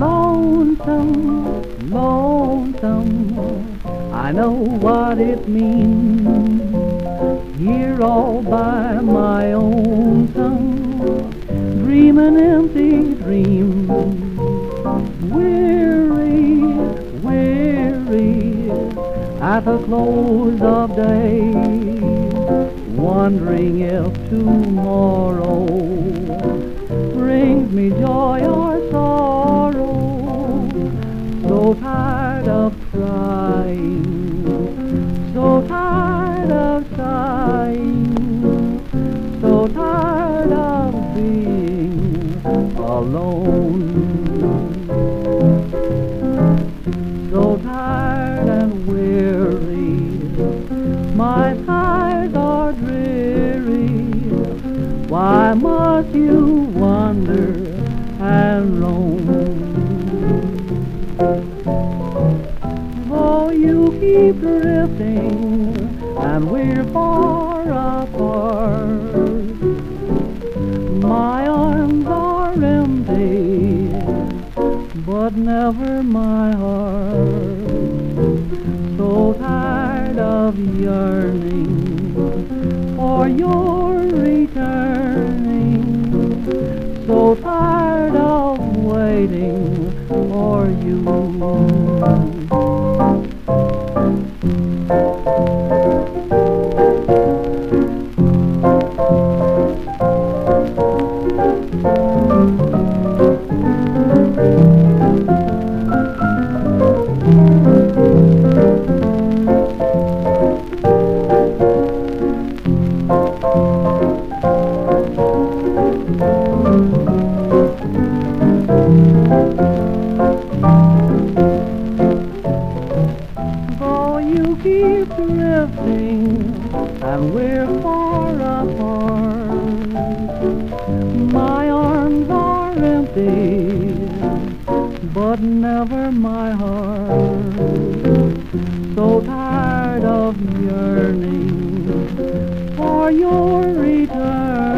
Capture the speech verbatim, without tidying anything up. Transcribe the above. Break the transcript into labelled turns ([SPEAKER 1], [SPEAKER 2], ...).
[SPEAKER 1] Lonesome, lonesome, I know what it means. Here all by my own, dreaming empty dreams. Weary, weary, at the close of day, wondering if tomorrow brings me joy or sorrow. So tired of crying, so tired of sighing, so tired of being alone. So tired and weary, my skies are dreary. Why must you wander and roam? Oh, you keep drifting and we're far apart. My arms are empty, but never my heart. So tired of yearning for your returning, so tired of waiting for you. Oh, you keep drifting and we're far apart. My arms are empty, but never my heart. So tired of yearning for your return.